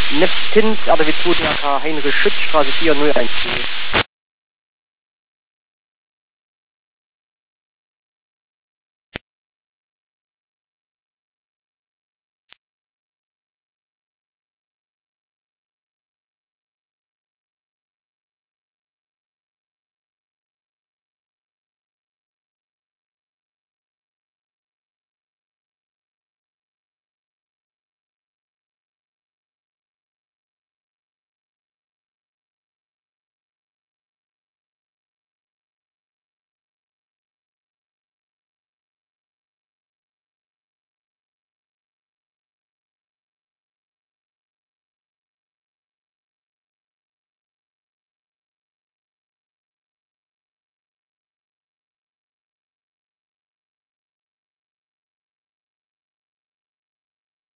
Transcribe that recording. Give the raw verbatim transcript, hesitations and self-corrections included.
Neftins, R W zwei D H K, Heinrich Schütz, Straße vier null eins null.